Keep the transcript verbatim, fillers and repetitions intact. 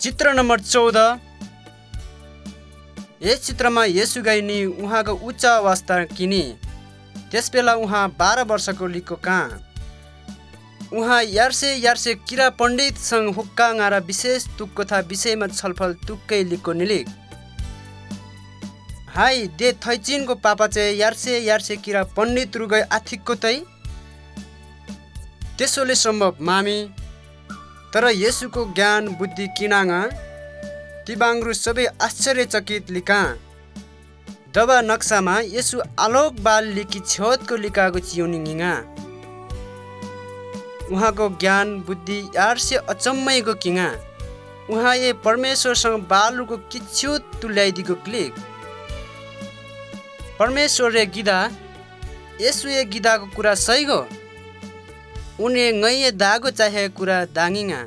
चित्र नम्बर चौध। यस चित्रमा येशू गाइनी उहाँको उच्च अवस्था किनी त्यसबेला उहाँ बाह्र वर्षको लिको कहाँ उहाँ यार्से यार्से किरा पण्डितसँग हुक्का र विशेष तुक्कोथा विषयमा छलफल तुक्कै लिको निलिक हाई दे थैचिनको पापा चाहिँ यार्से यार्से किरा पण्डित रुगै आथिकको तै त्यसोले सम्भव मामी तर येशूको ज्ञान बुद्धि किनाङ तिबाङ्ग्रु सबै आश्चर्यचकित लिका दबा नक्सामा येशू आलोक बाल लिकी छेउको लिकाको चिउनिङिङा उहाँको ज्ञान बुद्धि यार्से अचम्मैको किङा उहाँ ए परमेश्वरसँग बालुको किच्छु तुल्याइदिएको क्लिक परमेश्वर रे गिदा येशू ए गिदाको कुरा सही गो उनी ngै दागो चाहे कुरा दाङिङा